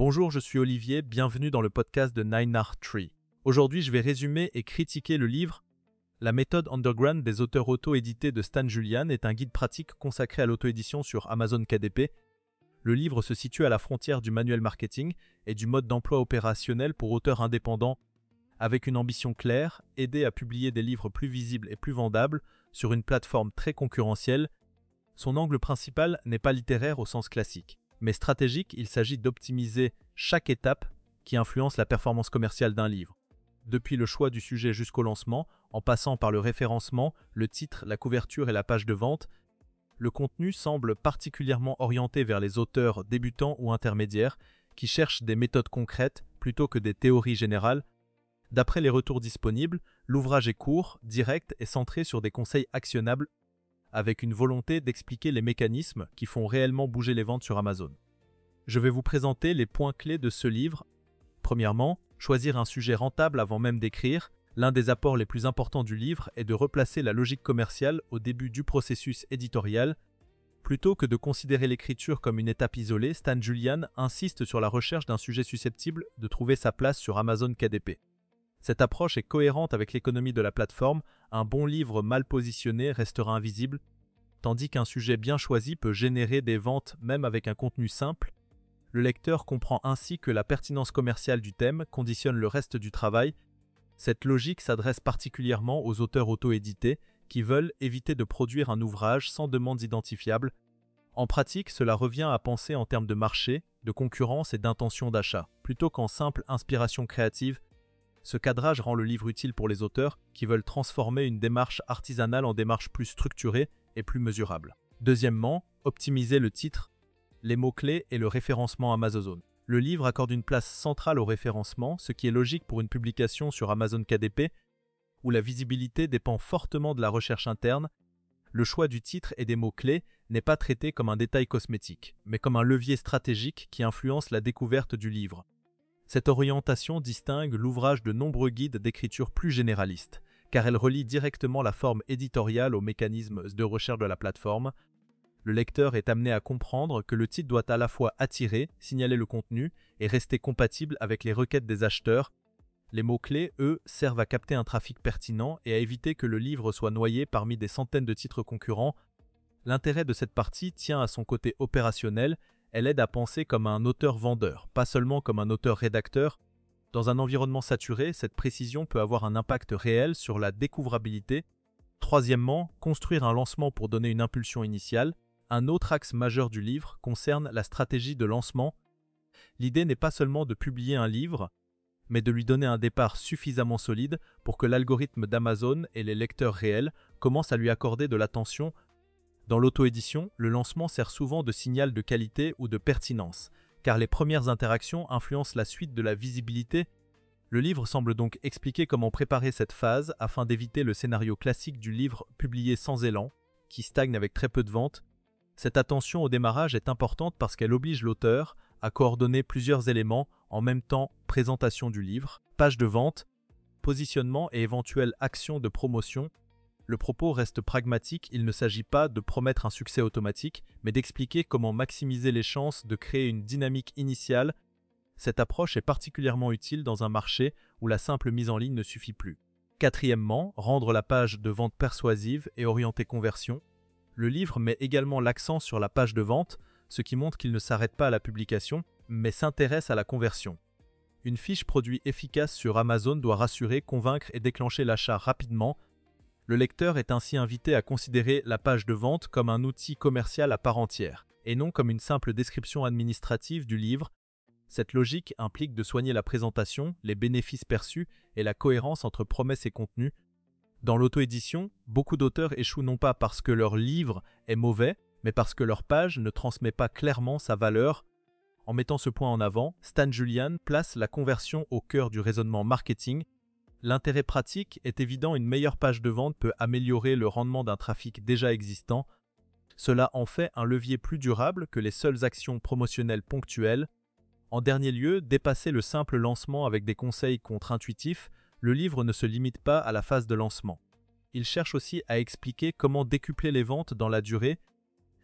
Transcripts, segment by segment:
Bonjour, je suis Olivier, bienvenue dans le podcast de 9art3. Aujourd'hui, je vais résumer et critiquer le livre La méthode underground des auteurs auto-édités de Stan Julian est un guide pratique consacré à l'auto-édition sur Amazon KDP. Le livre se situe à la frontière du manuel marketing et du mode d'emploi opérationnel pour auteurs indépendants, avec une ambition claire, aider à publier des livres plus visibles et plus vendables sur une plateforme très concurrentielle. Son angle principal n'est pas littéraire au sens classique, mais stratégique. Il s'agit d'optimiser chaque étape qui influence la performance commerciale d'un livre. Depuis le choix du sujet jusqu'au lancement, en passant par le référencement, le titre, la couverture et la page de vente, le contenu semble particulièrement orienté vers les auteurs débutants ou intermédiaires qui cherchent des méthodes concrètes plutôt que des théories générales. D'après les retours disponibles, l'ouvrage est court, direct et centré sur des conseils actionnables avec une volonté d'expliquer les mécanismes qui font réellement bouger les ventes sur Amazon. Je vais vous présenter les points clés de ce livre. Premièrement, choisir un sujet rentable avant même d'écrire. L'un des apports les plus importants du livre est de replacer la logique commerciale au début du processus éditorial. Plutôt que de considérer l'écriture comme une étape isolée, Stan Julian insiste sur la recherche d'un sujet susceptible de trouver sa place sur Amazon KDP. Cette approche est cohérente avec l'économie de la plateforme. Un bon livre mal positionné restera invisible, tandis qu'un sujet bien choisi peut générer des ventes même avec un contenu simple. Le lecteur comprend ainsi que la pertinence commerciale du thème conditionne le reste du travail. Cette logique s'adresse particulièrement aux auteurs auto-édités qui veulent éviter de produire un ouvrage sans demande identifiable. En pratique, cela revient à penser en termes de marché, de concurrence et d'intention d'achat, plutôt qu'en simple inspiration créative. Ce cadrage rend le livre utile pour les auteurs qui veulent transformer une démarche artisanale en démarche plus structurée et plus mesurable. Deuxièmement, optimiser le titre, les mots-clés et le référencement Amazon. Le livre accorde une place centrale au référencement, ce qui est logique pour une publication sur Amazon KDP, où la visibilité dépend fortement de la recherche interne. Le choix du titre et des mots-clés n'est pas traité comme un détail cosmétique, mais comme un levier stratégique qui influence la découverte du livre. Cette orientation distingue l'ouvrage de nombreux guides d'écriture plus généralistes, car elle relie directement la forme éditoriale aux mécanismes de recherche de la plateforme. Le lecteur est amené à comprendre que le titre doit à la fois attirer, signaler le contenu et rester compatible avec les requêtes des acheteurs. Les mots-clés, eux, servent à capter un trafic pertinent et à éviter que le livre soit noyé parmi des centaines de titres concurrents. L'intérêt de cette partie tient à son côté opérationnel. Elle aide à penser comme un auteur-vendeur, pas seulement comme un auteur-rédacteur. Dans un environnement saturé, cette précision peut avoir un impact réel sur la découvrabilité. Troisièmement, construire un lancement pour donner une impulsion initiale. Un autre axe majeur du livre concerne la stratégie de lancement. L'idée n'est pas seulement de publier un livre, mais de lui donner un départ suffisamment solide pour que l'algorithme d'Amazon et les lecteurs réels commencent à lui accorder de l'attention. Dans l'auto-édition, le lancement sert souvent de signal de qualité ou de pertinence, car les premières interactions influencent la suite de la visibilité. Le livre semble donc expliquer comment préparer cette phase afin d'éviter le scénario classique du livre publié sans élan, qui stagne avec très peu de ventes. Cette attention au démarrage est importante parce qu'elle oblige l'auteur à coordonner plusieurs éléments en même temps: présentation du livre, page de vente, positionnement et éventuelle action de promotion. Le propos reste pragmatique, il ne s'agit pas de promettre un succès automatique, mais d'expliquer comment maximiser les chances de créer une dynamique initiale. Cette approche est particulièrement utile dans un marché où la simple mise en ligne ne suffit plus. Quatrièmement, rendre la page de vente persuasive et orientée conversion. Le livre met également l'accent sur la page de vente, ce qui montre qu'il ne s'arrête pas à la publication, mais s'intéresse à la conversion. Une fiche produit efficace sur Amazon doit rassurer, convaincre et déclencher l'achat rapidement. Le lecteur est ainsi invité à considérer la page de vente comme un outil commercial à part entière, et non comme une simple description administrative du livre. Cette logique implique de soigner la présentation, les bénéfices perçus et la cohérence entre promesses et contenu. Dans l'auto-édition, beaucoup d'auteurs échouent non pas parce que leur livre est mauvais, mais parce que leur page ne transmet pas clairement sa valeur. En mettant ce point en avant, Stan Julian place la conversion au cœur du raisonnement marketing. L'intérêt pratique est évident, une meilleure page de vente peut améliorer le rendement d'un trafic déjà existant. Cela en fait un levier plus durable que les seules actions promotionnelles ponctuelles. En dernier lieu, dépasser le simple lancement avec des conseils contre-intuitifs. Le livre ne se limite pas à la phase de lancement. Il cherche aussi à expliquer comment décupler les ventes dans la durée.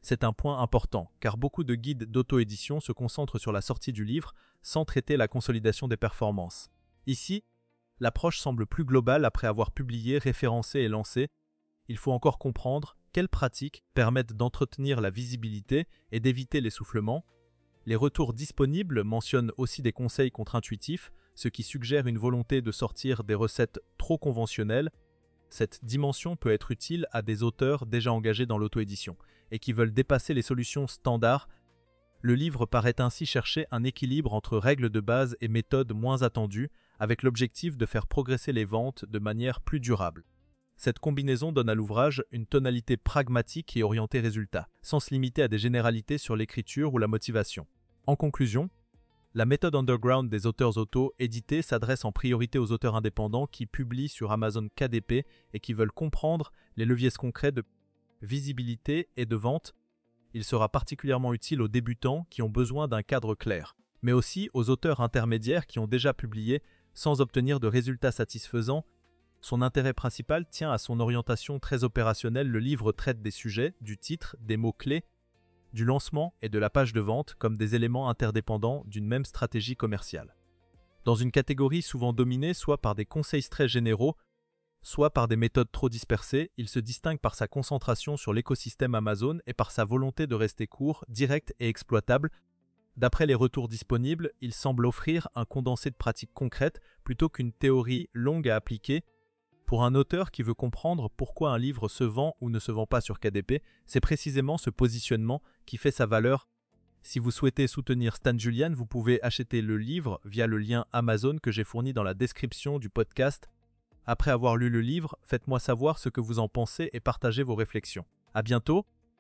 C'est un point important, car beaucoup de guides d'auto-édition se concentrent sur la sortie du livre sans traiter la consolidation des performances. Ici, l'approche semble plus globale après avoir publié, référencé et lancé. Il faut encore comprendre quelles pratiques permettent d'entretenir la visibilité et d'éviter l'essoufflement. Les retours disponibles mentionnent aussi des conseils contre-intuitifs, ce qui suggère une volonté de sortir des recettes trop conventionnelles. Cette dimension peut être utile à des auteurs déjà engagés dans l'auto-édition et qui veulent dépasser les solutions standards. Le livre paraît ainsi chercher un équilibre entre règles de base et méthodes moins attendues, avec l'objectif de faire progresser les ventes de manière plus durable. Cette combinaison donne à l'ouvrage une tonalité pragmatique et orientée résultat, sans se limiter à des généralités sur l'écriture ou la motivation. En conclusion, la méthode underground des auteurs auto-édités s'adresse en priorité aux auteurs indépendants qui publient sur Amazon KDP et qui veulent comprendre les leviers concrets de visibilité et de vente. Il sera particulièrement utile aux débutants qui ont besoin d'un cadre clair, mais aussi aux auteurs intermédiaires qui ont déjà publié sans obtenir de résultats satisfaisants. Son intérêt principal tient à son orientation très opérationnelle. Le livre traite des sujets, du titre, des mots-clés, du lancement et de la page de vente comme des éléments interdépendants d'une même stratégie commerciale. Dans une catégorie souvent dominée soit par des conseils très généraux, soit par des méthodes trop dispersées, il se distingue par sa concentration sur l'écosystème Amazon et par sa volonté de rester court, direct et exploitable. D'après les retours disponibles, il semble offrir un condensé de pratiques concrètes plutôt qu'une théorie longue à appliquer. Pour un auteur qui veut comprendre pourquoi un livre se vend ou ne se vend pas sur KDP, c'est précisément ce positionnement qui fait sa valeur. Si vous souhaitez soutenir Stan Julian, vous pouvez acheter le livre via le lien Amazon que j'ai fourni dans la description du podcast. Après avoir lu le livre, faites-moi savoir ce que vous en pensez et partagez vos réflexions. À bientôt!